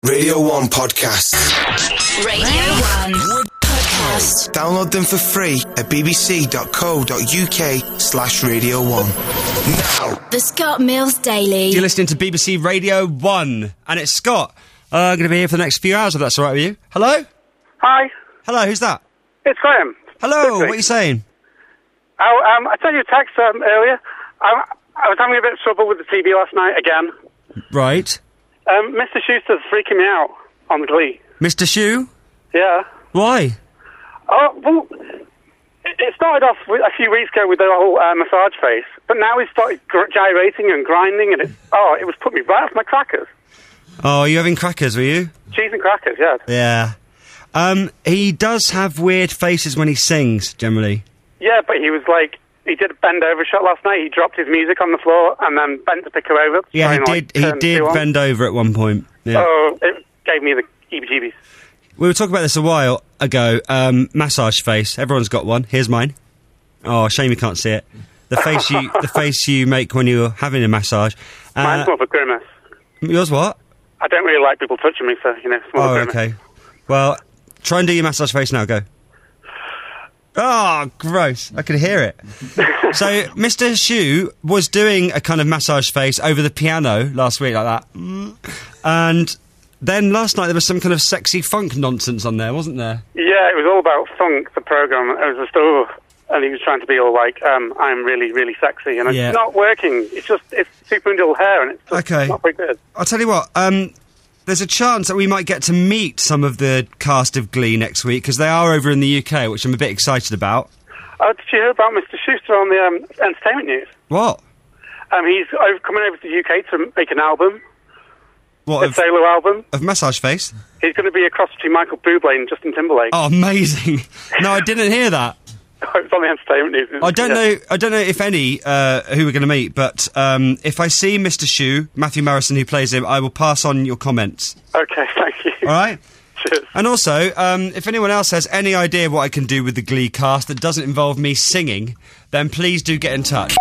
Radio 1 podcasts. Radio 1 podcast. Download them for free at bbc.co.uk/Radio 1. Now. The Scott Mills Daily. You're listening to BBC Radio 1, and it's Scott. I'm going to be here for the next few hours, if that's all right with you. Hello? Hi. Hello, who's that? It's Graham. Hello, what are you saying? I sent you a text earlier. I was having a bit of trouble with the TV last night again. Right. Mr. Schuster's freaking me out on Glee. Mr. Shoe? Yeah. Why? Oh, well, it started off a few weeks ago with the whole massage face, but now he's started gyrating and grinding, and it was putting me right off my crackers. Oh, are you having crackers, were you? Cheese and crackers, yeah. Yeah. He does have weird faces when he sings, generally. Yeah, but he was like... He did a bend-over shot last night. He dropped his music on the floor and then bent to pick her over. Yeah, he did bend over at one point. Yeah. So it gave me the heebie-jeebies. We were talking about this a while ago. Massage face. Everyone's got one. Here's mine. Oh, shame you can't see it. The face you make when you're having a massage. Mine's more of a grimace. Yours what? I don't really like people touching me, so, it's more of a grimace. Okay. Well, try and do your massage face now. Go. Oh, gross. I could hear it. So, Mr. Shoe was doing a kind of massage face over the piano last week, like that. And then last night there was some kind of sexy funk nonsense on there, wasn't there? Yeah, it was all about funk, the programme. It was and he was trying to be all like, I'm really, really sexy. And it's not working. It's super little hair, and it's just not very good. I'll tell you what, there's a chance that we might get to meet some of the cast of Glee next week, because they are over in the UK, which I'm a bit excited about. Oh, did you hear about Mr. Schuster on the entertainment news? What? He's coming over to the UK to make an album. What? A solo album. Of Massage Face? He going to be a cross between Michael Bublé and Justin Timberlake. Oh, amazing. No, I didn't hear that. It's on the entertainment news. I don't know if any who we're going to meet, but if I see Mr. Shoe, Matthew Morrison, who plays him, I will pass on your comments. Okay, thank you. All right? Cheers. And also, if anyone else has any idea what I can do with the Glee cast that doesn't involve me singing, then please do get in touch.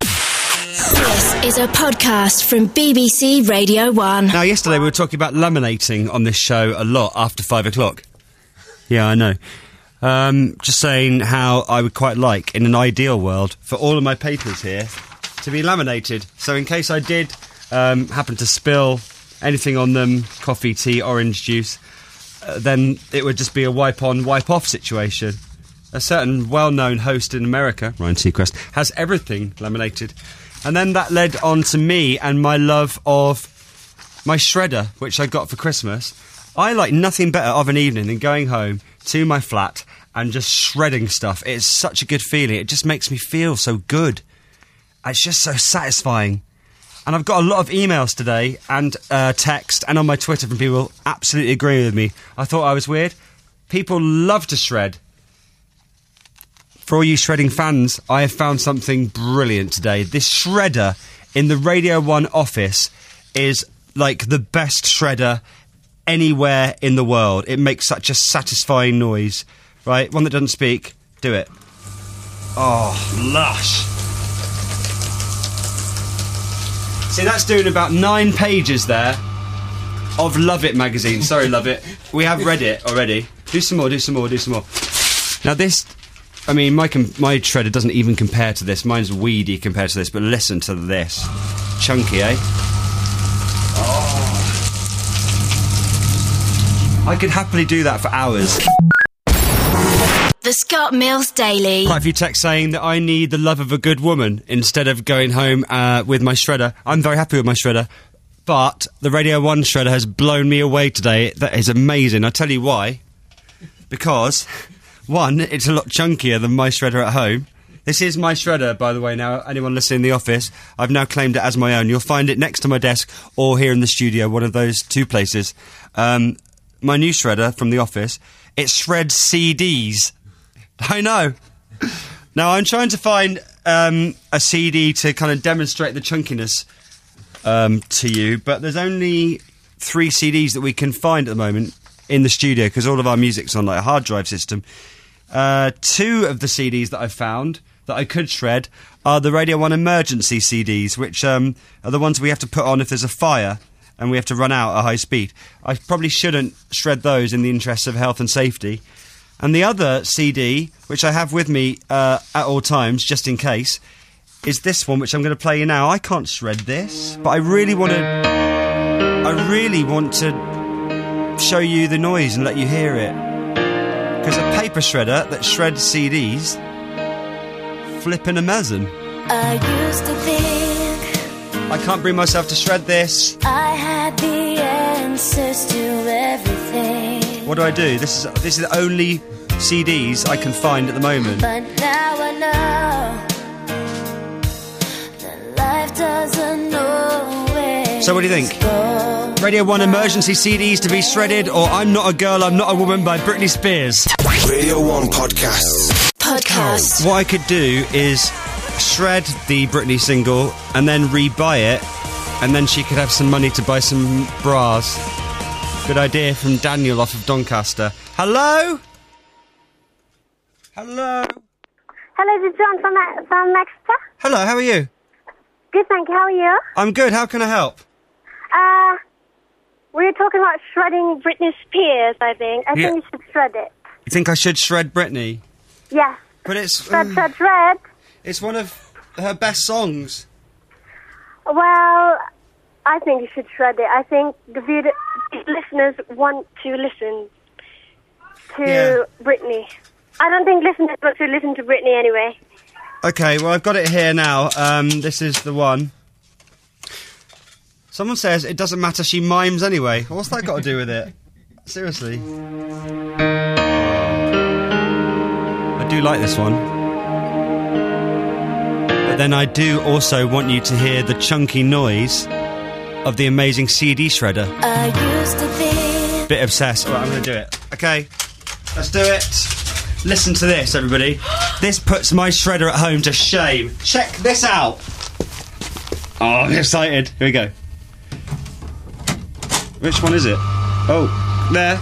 This is a podcast from BBC Radio 1. Now, yesterday we were talking about laminating on this show a lot after 5 o'clock. Yeah, I know. Just saying how I would quite like, in an ideal world, for all of my papers here to be laminated. So in case I did happen to spill anything on them, coffee, tea, orange juice, then it would just be a wipe-on, wipe-off situation. A certain well-known host in America, Ryan Seacrest, has everything laminated. And then that led on to me and my love of my shredder, which I got for Christmas. I like nothing better of an evening than going home to my flat and just shredding stuff. It's such a good feeling. It just makes me feel so good. It's just so satisfying. And I've got a lot of emails today and text and on my Twitter from people absolutely agreeing with me. I thought I was weird. People love to shred. For all you shredding fans, I have found something brilliant today. This shredder in the Radio 1 office is like the best shredder anywhere in the world. It makes such a satisfying noise. Right, one that doesn't speak. Do it. Oh, lush. See, that's doing about 9 pages there of Love It magazine. Sorry, Love It. We have read it already. Do some more. Now this, my shredder doesn't even compare to this. Mine's weedy compared to this, but listen to this. Chunky, eh? Oh. I could happily do that for hours. The Scott Mills Daily. Quite a few texts saying that I need the love of a good woman instead of going home with my shredder. I'm very happy with my shredder, but the Radio 1 shredder has blown me away today. That is amazing. I'll tell you why. Because, one, it's a lot chunkier than my shredder at home. This is my shredder, by the way, now. Anyone listening in the office, I've now claimed it as my own. You'll find it next to my desk or here in the studio, one of those two places. My new shredder from the office, it shreds CDs. I know. Now, I'm trying to find a CD to kind of demonstrate the chunkiness to you, but there's only 3 CDs that we can find at the moment in the studio, because all of our music's on like a hard drive system. 2 of the CDs that I've found that I could shred are the Radio 1 emergency CDs, which are the ones we have to put on if there's a fire and we have to run out at high speed. I probably shouldn't shred those in the interests of health and safety. And the other CD, which I have with me at all times, just in case, is this one, which I'm going to play you now. I can't shred this, but I really want to show you the noise and let you hear it. Because a paper shredder that shreds CDs, flipping amazing. I used to think I can't bring myself to shred this. I had the answers to everything. What do I do? This is the only CDs I can find at the moment. But now I know that life doesn't always. So what do you think? Go. Radio 1 emergency CDs to be shredded, or I'm Not a Girl, I'm Not a Woman by Britney Spears? Radio 1 podcasts. Podcast. What I could do is shred the Britney single and then rebuy it, and then she could have some money to buy some bras. Good idea from Daniel off of Doncaster. Hello? Hello? Hello, this is John from Exeter. Hello, how are you? Good, thank you. How are you? I'm good, how can I help? We were talking about shredding Britney Spears, I think. I think you should shred it. You think I should shred Britney? Yes. But it's... Shred. It's one of her best songs. Well, I think you should shred it. I think the listeners want to listen to Britney. I don't think listeners want to listen to Britney anyway. Okay, well, I've got it here now. This is the one. Someone says it doesn't matter, she mimes anyway. What's that got to do with it? Seriously. I do like this one. But then I do also want you to hear the chunky noise of the amazing CD shredder. I used to think. Bit obsessed. Alright, I'm going to do it. Okay, let's do it. Listen to this, everybody. This puts my shredder at home to shame. Check this out. Oh, I'm excited. Here we go. Which one is it? Oh, there.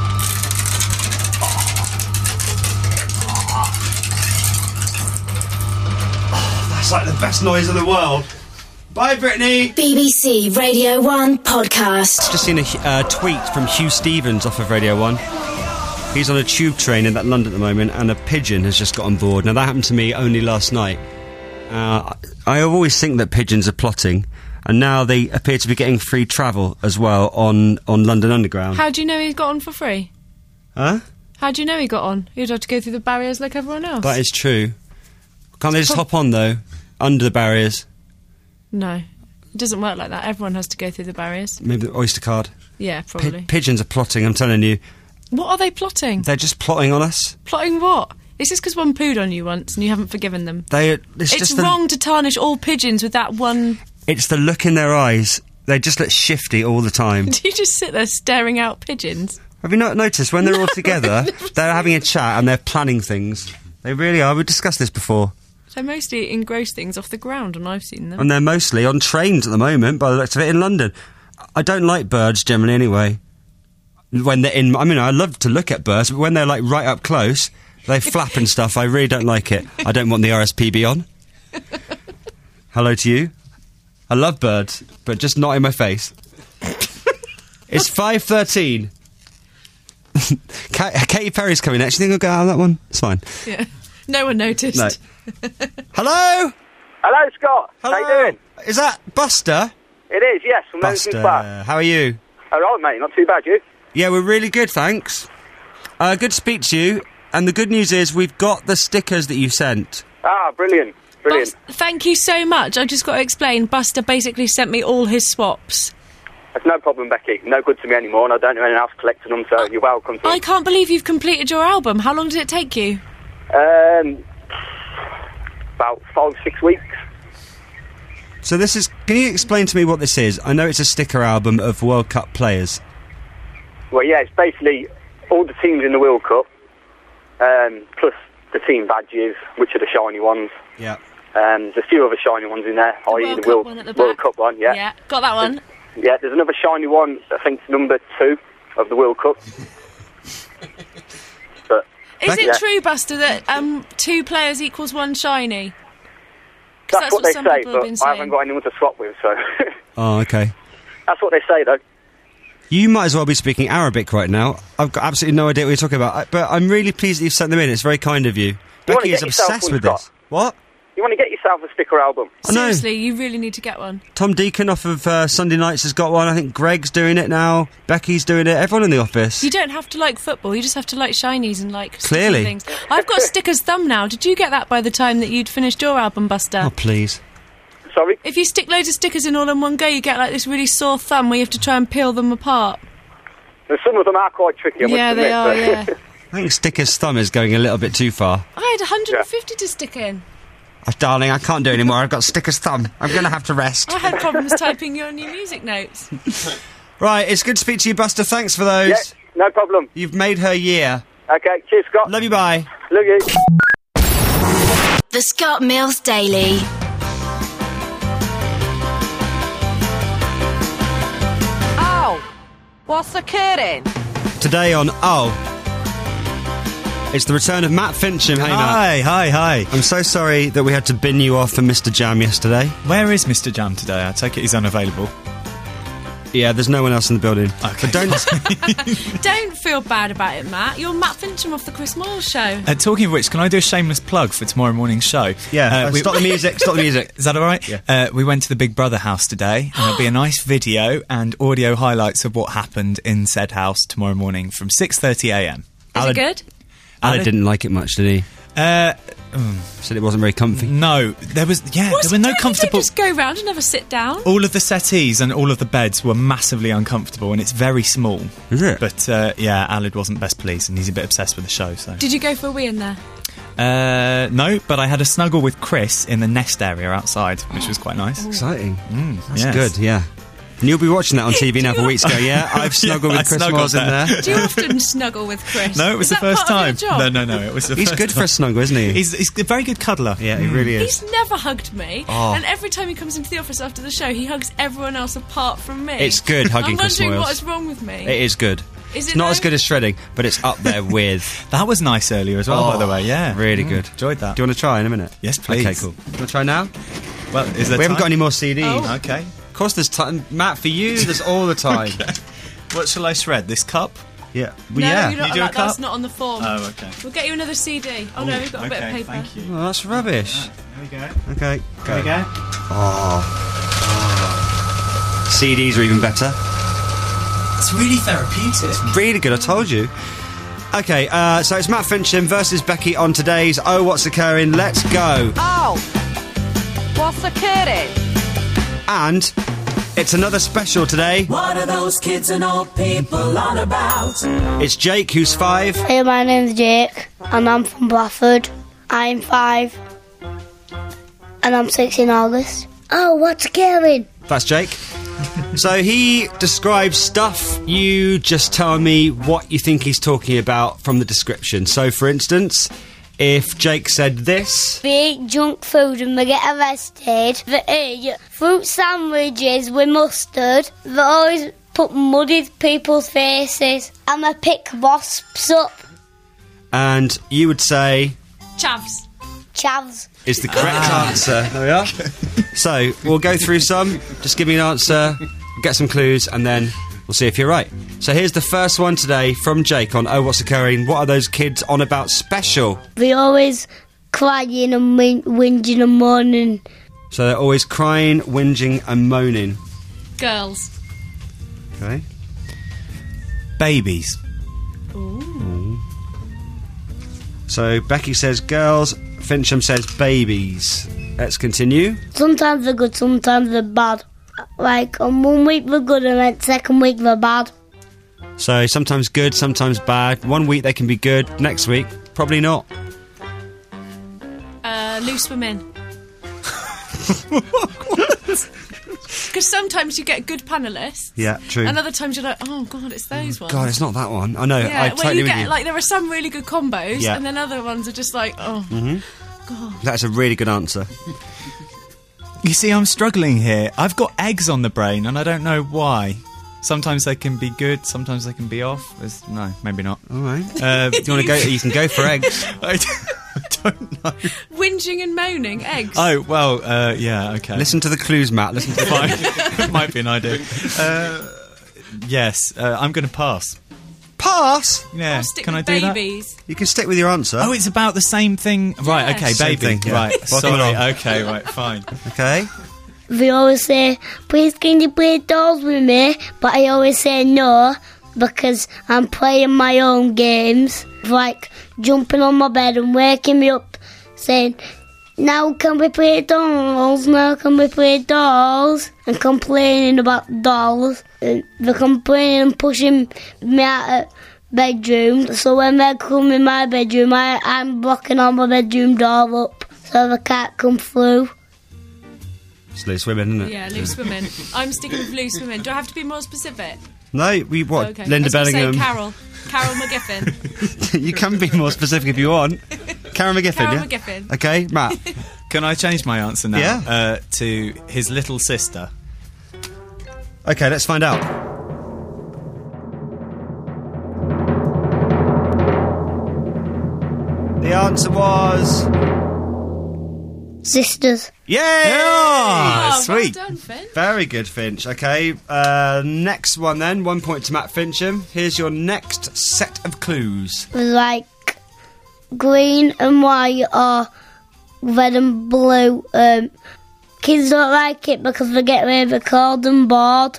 Oh, that's like the best noise in the world. Bye, Britney. BBC Radio 1 podcast. Just seen a tweet from Hugh Stevens off of Radio 1. He's on a tube train in London at the moment, and a pigeon has just got on board. Now, that happened to me only last night. I always think that pigeons are plotting, and now they appear to be getting free travel as well on London Underground. How do you know he got on for free? Huh? How do you know he got on? You'd have to go through the barriers like everyone else. That is true. Can't they just hop on, though, under the barriers? No. It doesn't work like that. Everyone has to go through the barriers. Maybe the Oyster card? Yeah, probably. Pigeons are plotting, I'm telling you. What are they plotting? They're just plotting on us. Plotting what? Is this because one pooed on you once and you haven't forgiven them? It's wrong to tarnish all pigeons with that one... It's the look in their eyes. They just look shifty all the time. Do you just sit there staring out pigeons? Have you not noticed when they're all together, they're having a chat and they're planning things? They really are. We've discussed this before. They mostly engross things off the ground when I've seen them. And they're mostly on trains at the moment, by the looks of it, in London. I don't like birds generally anyway. When they're in... I mean, I love to look at birds, but when they're, like, right up close, they flap and stuff, I really don't like it. I don't want the RSPB on. Hello to you. I love birds, but just not in my face. It's 5:13. Katy Perry's coming next. You think I'll go out on that one? It's fine. Yeah. No one noticed. No. Hello? Hello, Scott. Hello? How you doing? Is that Buster? It is, yes. From Buster, Back. how are you? All right, mate. Not too bad, you? Yeah, we're really good, thanks. Good to speak to you. And the good news is we've got the stickers that you sent. Ah, brilliant. Brilliant. Thank you so much. I've just got to explain. Buster basically sent me all his swaps. That's no problem, Becky. No good to me anymore, and I don't know anyone else collecting them, so you're welcome to I can't believe you've completed your album. How long did it take you? About 5-6 weeks. So this is... Can you explain to me what this is? I know it's a sticker album of World Cup players. Well, yeah, it's basically all the teams in the World Cup, plus the team badges, which are the shiny ones. Yeah. There's a few other shiny ones in there, i.e. the World Cup one, yeah. Yeah, got that one. Yeah, there's another shiny one, I think it's number 2 of the World Cup. But is it true, Buster, that 2 players equals 1 shiny? That's what they say, but I saying. haven't got anyone to swap with, so... Oh, okay. That's what they say, though. You might as well be speaking Arabic right now. I've got absolutely no idea what you're talking about. But I'm really pleased that you've sent them in. It's very kind of you. Becky is obsessed with this. What? You want to get yourself a sticker album? Seriously, you really need to get one. Tom Deacon off of Sunday Nights has got one. I think Greg's doing it now. Becky's doing it. Everyone in the office. You don't have to like football. You just have to like shinies and like Clearly. things. I've got Sticker's thumb now. Did you get that by the time that you'd finished your album, Buster? Oh, please. Sorry? If you stick loads of stickers in all in one go, you get like this really sore thumb where you have to try and peel them apart. And some of them are quite tricky, I must admit, they are, yeah. I think Sticker's thumb is going a little bit too far. I had 150 to stick in. Oh, darling, I can't do it anymore. I've got Sticker's thumb. I'm going to have to rest. I had problems typing your new music notes. Right, it's good to speak to you, Buster. Thanks for those. Yeah, no problem. You've made her year. Okay, cheers, Scott. Love you, bye. Love you. The Scott Mills Daily. Oh, what's occurring? Today on it's the return of Matt Fincham. Hey, Matt. Hi. I'm so sorry that we had to bin you off for Mr. Jam yesterday. Where is Mr. Jam today? I take it he's unavailable. Yeah, there's no one else in the building. Okay. But don't... Don't feel bad about it, Matt. You're Matt Fincham off the Chris Moyles Show. Talking of which, can I do a shameless plug for tomorrow morning's show? Yeah, stop the music, stop the music. Is that all right? Yeah. We went to the Big Brother house today, and there'll be a nice video and audio highlights of what happened in said house tomorrow morning from 6:30am. Is it good? Alan didn't like it much, did he? Said it wasn't very comfy. No, there were no comfortable... Just go round and never sit down. All of the settees and all of the beds were massively uncomfortable, and it's very small. Is it? But, Alid wasn't best pleased, and he's a bit obsessed with the show, so... Did you go for a wee in there? No, but I had a snuggle with Chris in the nest area outside, which was quite nice. Exciting. That's good, yeah. And you'll be watching that on TV now for weeks ago, yeah? I've snuggled with Chris Moyles in there. Do you often snuggle with Chris? No, it was the first time. No, it was the first time. He's good for a snuggle, isn't he? He's a very good cuddler. Yeah, he really is. He's never hugged me, and every time he comes into the office after the show, he hugs everyone else apart from me. It's good hugging Chris Moyles. I'm wondering what is wrong with me. It is good. Is it it's not as good as shredding, but it's up there with... That was nice earlier as well, by the way, yeah. Really good. Enjoyed that. Do you want to try in a minute? Yes, please. Okay, cool. Do you want to try now? Well, is there We haven't got any more CDs. Oh. Okay. Of course there's time. Matt, for you, there's all the time. Okay. What shall I shred? This cup? Yeah. No, yeah. you're not You do a allowed, that's cup? not on the form. Oh, okay. We'll get you another CD. Oh, no, we've got a bit of paper. Thank you. Oh, that's rubbish. There we go. Okay. There we go. CDs are even better. It's really therapeutic. Really good, I told you. Okay, so it's Matt Fincham versus Becky on today's Oh What's Occurring. Let's go. Oh, what's occurring? And it's another special today. What are those kids and old people on about? It's Jake, who's 5. Hey, my name's Jake, and I'm from Bradford. I'm 5, and I'm 6 in August. Oh, what's occurring? That's Jake. So he describes stuff. You just tell me what you think he's talking about from the description. So, for instance, if Jake said this... We eat junk food and we get arrested. They eat fruit sandwiches with mustard. They always put mud in people's faces. And they pick wasps up. And you would say... Chavs. Chavs. Is the correct answer. There we are. So, we'll go through some. Just give me an answer, get some clues, and then we'll see if you're right. So here's the first one today from Jake on Oh What's Occurring. What are those kids on about special? We always crying and whinging and moaning. So they're always crying, whinging, and moaning. Girls. Okay. Babies. Ooh. So Becky says girls, Fincham says babies. Let's continue. Sometimes they're good, sometimes they're bad. Like, on 1 week they're good and then second week they're bad. So sometimes good, sometimes bad. 1 week they can be good, next week probably not. Loose women. Because sometimes you get good panellists. Yeah, true. And other times you're like, oh God, it's those ones. God, it's not that one. I know. Yeah, I where totally you with get you. like there are some really good combos, Yeah. and then other ones are just like, oh God. That's a really good answer. You see, I'm struggling here. I've got eggs on the brain, and I don't know why. Sometimes they can be good, sometimes they can be off. No, maybe not. All right. Do you want to go? You can go for eggs. I don't know. Whinging and moaning, eggs. Oh, well, yeah, okay. Listen to the clues, Matt. Listen to the Fine. Might be an idea. Yes, I'm going to pass. Pass? Yeah, I'll stick can I with do babies. You can stick with your answer. that? Oh, it's about the same thing. Right, Yeah. okay, Same baby. thing, yeah. Right, Welcome sorry. along. Okay, right, fine. Okay. They always say, please can you play dolls with me? But I always say no, because I'm playing my own games. Like jumping on my bed and waking me up saying, now can we play dolls? Now can we play dolls? And complaining about dolls. And they're complaining and pushing me out of bedroom. So when they come in my bedroom, I'm blocking all my bedroom door up so they can't come through. It's loose women, isn't it? Yeah, loose women. I'm sticking with loose women. Do I have to be more specific? No, we what? Okay. Linda I was gonna Bellingham. say Carol McGiffin. You can be more specific if you want. Karen McGiffin, Carol yeah? McGiffin. Okay, Matt. Can I change my answer now? Yeah. To his little sister. Okay, let's find out. The answer was... Sisters. Yay! Ah, Oh, sweet. Well done, Finn. Very good, Finch. Okay, next one then. 1 point to Matt Fincham. Here's your next set of clues. Like green and white or red and blue. Kids don't like it because they get really cold and bored.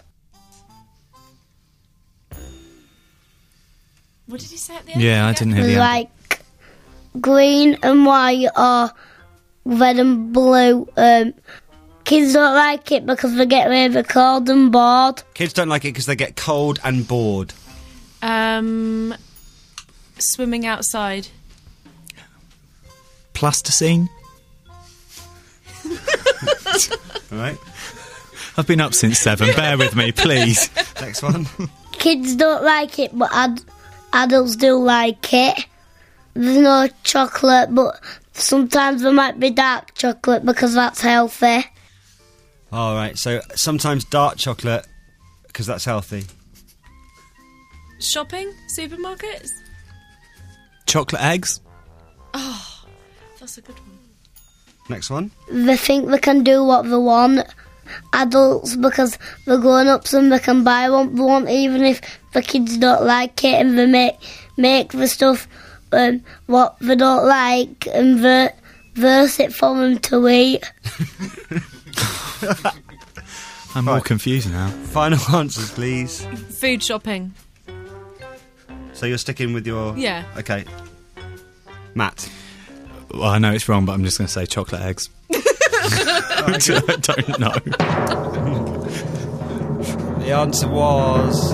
What did he say at the end? Yeah, I didn't hear the end. Like green and white or red and blue. Kids don't like it because they get really cold and bored. Kids don't like it because they get cold and bored. Swimming outside. Plasticine. All right, I've been up since 7. Bear with me, please. next one. Kids don't like it, but adults do like it. There's no chocolate, but sometimes there might be dark chocolate because that's healthy. All right, so sometimes dark chocolate because that's healthy. Shopping? Supermarkets? Chocolate eggs. Oh, that's a good one. Next one. They think they can do what they want. Adults, because they're grown-ups and they can buy what they want, even if the kids don't like it, and they make the stuff what they don't like and verse it for them to eat. I'm more confused now. Final answers, please. Food shopping. So you're sticking with your... Yeah. Okay. Matt. Well, I know it's wrong, but I'm just going to say chocolate eggs. I don't know. The answer was...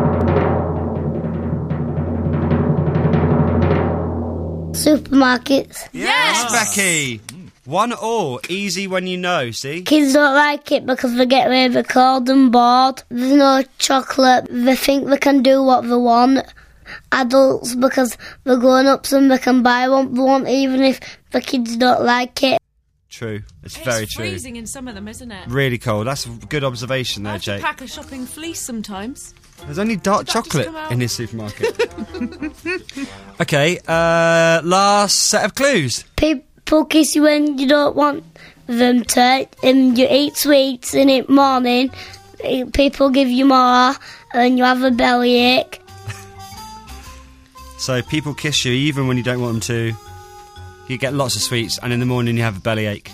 Supermarkets. Yes! Becky! 1-1. Easy when you know, see? Kids don't like it because they get really cold and bored. There's no chocolate. They think they can do what they want. Adults, because they're grown-ups and they can buy what they want, even if the kids don't like it. True. It's very true. It's freezing in some of them, isn't it? Really cold. That's a good observation I there, have to Jake. pack a shopping fleece sometimes. There's only dark Did that just chocolate come out? in his supermarket. Okay, last set of clues. People kiss you when you don't want them to, and you eat sweets in the morning. People give you more, and you have a bellyache. So people kiss you even when you don't want them to. You get lots of sweets, and in the morning you have a bellyache.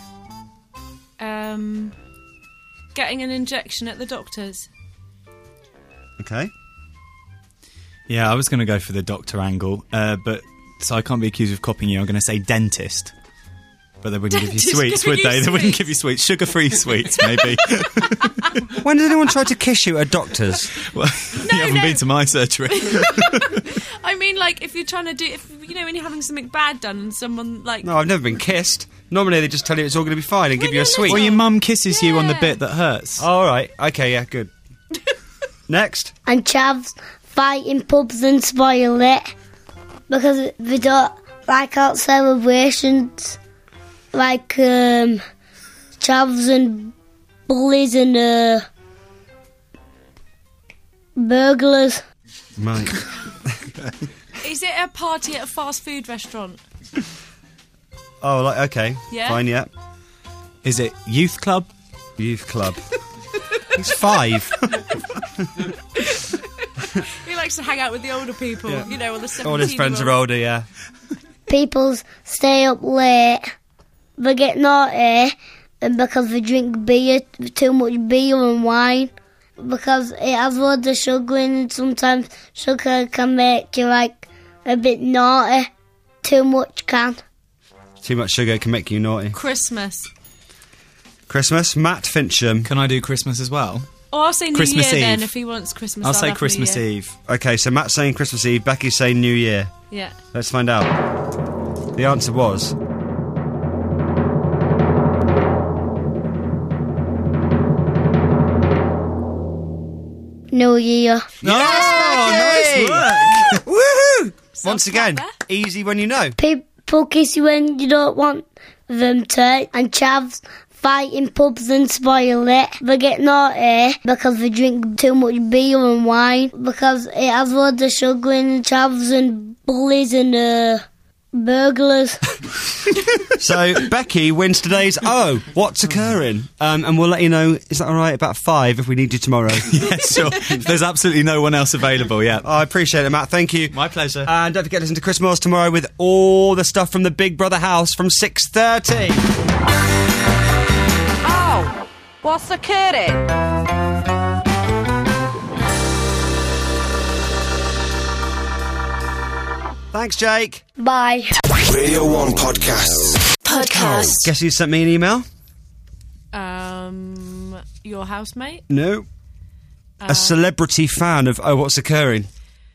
Getting an injection at the doctor's. Okay. Yeah, I was going to go for the doctor angle, but so I can't be accused of copying you. I'm going to say dentist. But they wouldn't give you Dentist sweets, would giving they? you They wouldn't sweets. give you sweets. Sugar-free sweets, maybe. When did anyone try to kiss you at a doctor's? Well, you haven't been to my surgery. I mean, like, if you're trying to do... when you're having something bad done and someone, like... No, I've never been kissed. Normally they just tell you it's all going to be fine and give you a sweet. Well, your mum kisses you on the bit that hurts. Oh, all right. Okay, yeah, good. Next. And chavs fight in pubs and spoil it because they don't like out celebrations, like chavs and bullies and burglars. Right. Is it a party at a fast food restaurant? Oh, okay. Yeah. Fine, yeah. Is it youth club? Youth club. He's 5. He likes to hang out with the older people, all the 17-year-olds. All his friends are older, yeah. People stay up late, they get naughty, and because they drink beer, too much beer and wine, because it has loads of sugar in it, and sometimes sugar can make you, a bit naughty. Too much can. Too much sugar can make you naughty. Christmas. Matt Fincham. Can I do Christmas as well? Or I'll say New Christmas Year Eve. then, if he wants Christmas. I'll say have Christmas New Year. Eve. Okay, so Matt's saying Christmas Eve, Becky's saying New Year. Yeah. Let's find out. The answer was... New Year. Nice work! Woohoo! Once again, easy when you know. People kiss you when you don't want them to, and chavs fight in pubs and spoil it. They get naughty because they drink too much beer and wine, because it has loads of sugar in chavs and bullies and burglars. So Becky wins today's What's Occurring? And we'll let you know, is that alright, about 5 if we need you tomorrow? Yeah, sure. There's absolutely no one else available, yeah. I appreciate it, Matt, thank you. My pleasure. And don't forget to listen to Chris Moores tomorrow with all the stuff from the Big Brother house from 6:30. Oh, what's occurring? Thanks, Jake. Bye. Radio 1 Podcasts. Guess who sent me an email? Your housemate? No. A celebrity fan of What's Occurring.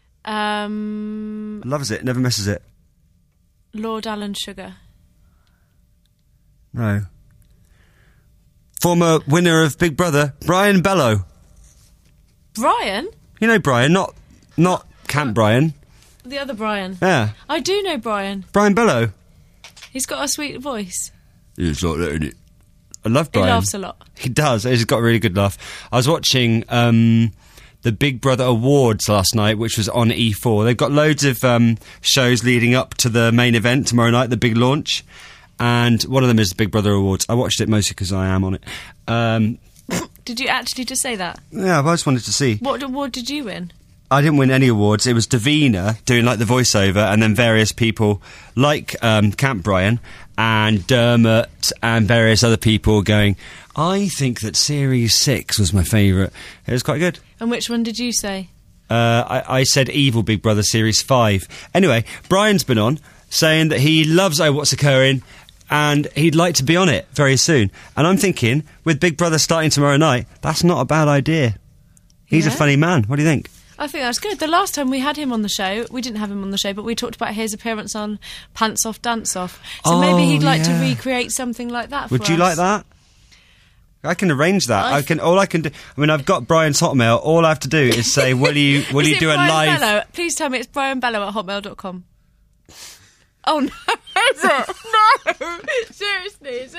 Loves it, never misses it. Lord Alan Sugar. No. Former winner of Big Brother, Brian Bellow. Brian? You know Brian, not Camp Brian. The other Brian. Yeah. I do know Brian. Brian Bellow. He's got a sweet voice. It's like that, innit? I love Brian. He laughs a lot. He does. He's got a really good laugh. I was watching the Big Brother Awards last night, which was on E4. They've got loads of shows leading up to the main event tomorrow night, the big launch. And one of them is the Big Brother Awards. I watched it mostly because I am on it. Did you actually just say that? Yeah, I just wanted to see. What award did you win? I didn't win any awards. It was Davina doing the voiceover, and then various people like Camp Brian and Dermot and various other people going, I think that Series 6 was my favourite. It was quite good. And which one did you say? I said Evil Big Brother Series 5. Anyway, Brian's been on saying that he loves What's Occurring and he'd like to be on it very soon. And I'm thinking, with Big Brother starting tomorrow night, that's not a bad idea. He's a funny man. What do you think? I think that's good. The last time we had him on the show, we didn't have him on the show, but we talked about his appearance on Pants Off, Dance Off. So maybe he'd like to recreate something like that for us. Would you like that? I can arrange that. All I can do. I mean, I've got Brian's Hotmail. All I have to do is say, "Will you do a live?" Bellow? Please tell me it's brianbellow@hotmail.com. Oh no, is it? No, seriously, is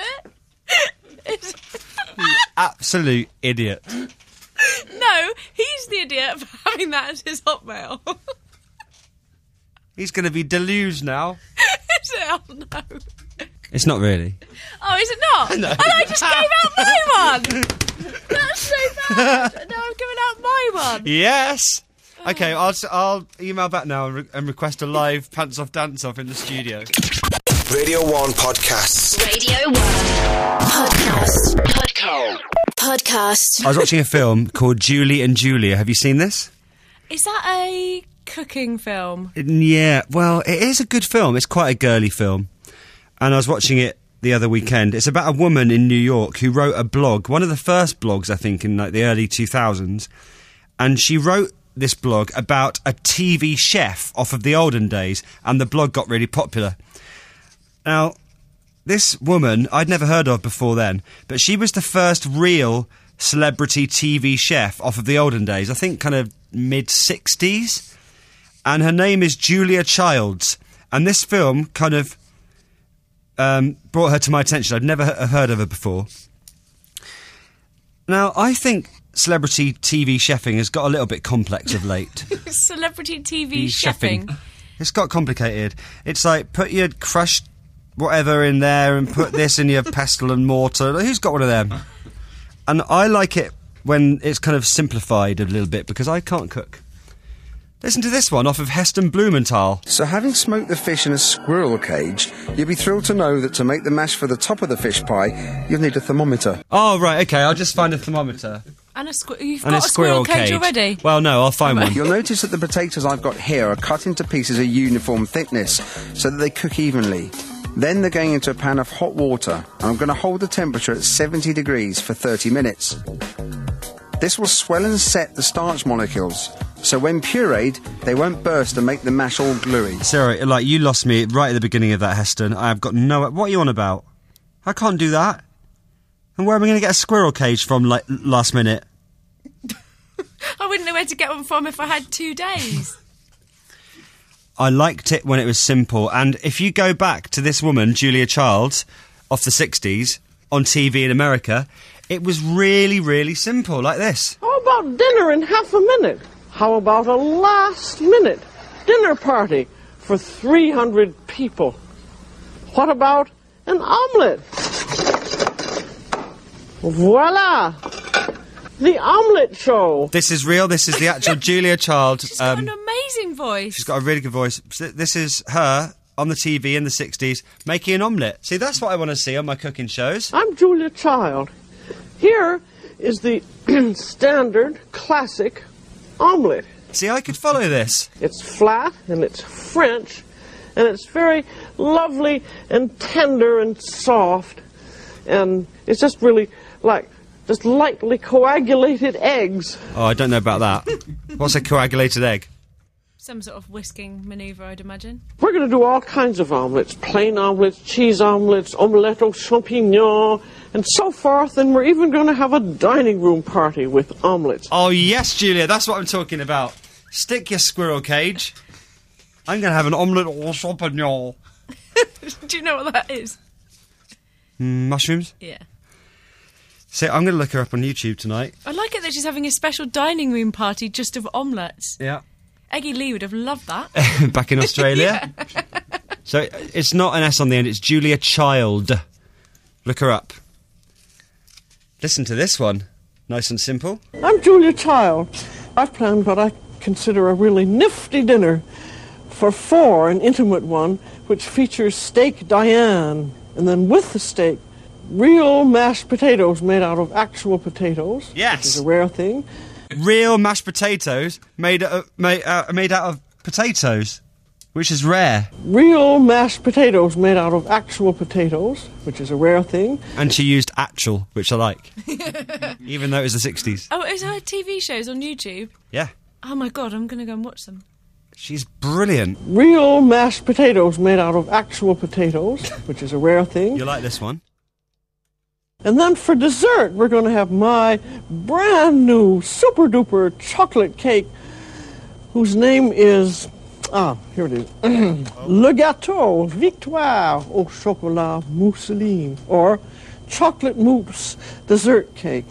it? You absolute idiot. No, he's the idiot for having that as his Hotmail. He's going to be deluged now. Is it? Oh no. It's not really. Oh, is it not? No. And I just gave out my one. That's so bad. No, I'm giving out my one. Yes. Okay, I'll email back now and request a live Pants Off Dance Off in the studio. Radio 1 Podcasts. Radio 1 Podcast. I was watching a film called Julie and Julia. Have you seen this? Is that a cooking film? Yeah, well, it is a good film. It's quite a girly film. And I was watching it the other weekend. It's about a woman in New York who wrote a blog, one of the first blogs, I think, in the early 2000s. And she wrote this blog about a TV chef off of the olden days, and the blog got really popular. Now, this woman I'd never heard of before then, but she was the first real celebrity TV chef off of the olden days, I think kind of mid-60s. And her name is Julia Childs. And this film kind of brought her to my attention. I'd never heard of her before. Now, I think celebrity TV chefing has got a little bit complex of late. Celebrity TV chefing. It's got complicated. It's like put your crushed whatever in there and put this in your pestle and mortar. Who's got one of them? And I like it when it's kind of simplified a little bit because I can't cook. Listen to this one off of Heston Blumenthal. So having smoked the fish in a squirrel cage, you'll be thrilled to know that to make the mash for the top of the fish pie, you'll need a thermometer. Oh, right, OK, I'll just find a thermometer. And you've got a squirrel cage already? Well, no, I'll find one. You'll notice that the potatoes I've got here are cut into pieces of uniform thickness so that they cook evenly. Then they're going into a pan of hot water, and I'm going to hold the temperature at 70 degrees for 30 minutes. This will swell and set the starch molecules, so when pureed, they won't burst and make the mash all gluey. Sorry, you lost me right at the beginning of that, Heston. I've got no... What are you on about? I can't do that. And where am I going to get a squirrel cage from, last minute? I wouldn't know where to get one from if I had 2 days. I liked it when it was simple, and if you go back to this woman, Julia Childs, off the 60s, on TV in America, it was really, really simple, like this. How about dinner in half a minute? How about a last-minute dinner party for 300 people? What about an omelette? Voila! The Omelette Show. This is real. This is the actual Julia Child. She's got an amazing voice. She's got a really good voice. This is her on the TV in the 60s making an omelette. See, that's what I want to see on my cooking shows. I'm Julia Child. Here is the standard classic omelette. See, I could follow this. It's flat and it's French and it's very lovely and tender and soft, and it's just really like just lightly coagulated eggs. Oh, I don't know about that. What's a coagulated egg? Some sort of whisking manoeuvre, I'd imagine. We're going to do all kinds of omelettes. Plain omelettes, cheese omelettes, omelette aux champignons, and so forth. And we're even going to have a dining room party with omelettes. Oh, yes, Julia, that's what I'm talking about. Stick your squirrel cage. I'm going to have an omelette aux champignons. Do you know what that is? Mushrooms? Yeah. So I'm going to look her up on YouTube tonight. I like it that she's having a special dining room party just of omelettes. Yeah. Eggy Lee would have loved that. Back in Australia. Yeah. So it's not an S on the end, it's Julia Child. Look her up. Listen to this one. Nice and simple. I'm Julia Child. I've planned what I consider a really nifty dinner for 4, an intimate one, which features steak Diane, and then with the steak, real mashed potatoes made out of actual potatoes. Yes. Which is a rare thing. Real mashed potatoes made out of potatoes, which is rare. Real mashed potatoes made out of actual potatoes, which is a rare thing. And she used actual, which I like. Even though it was the 60s. Oh, is her TV shows on YouTube? Yeah. Oh my God, I'm going to go and watch them. She's brilliant. Real mashed potatoes made out of actual potatoes, which is a rare thing. You like this one? And then for dessert, we're going to have my brand new super duper chocolate cake, whose name is, here it is, Le Gâteau Victoire au Chocolat Mousseline, or Chocolate Mousse Dessert Cake.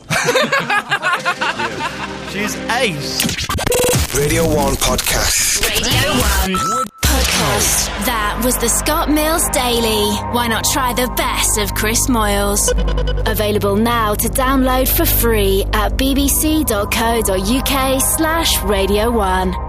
She's ace. Radio 1 Podcast. Radio 1 Podcast. That was the Scott Mills Daily. Why not try the best of Chris Moyles? Available now to download for free at bbc.co.uk/Radio 1.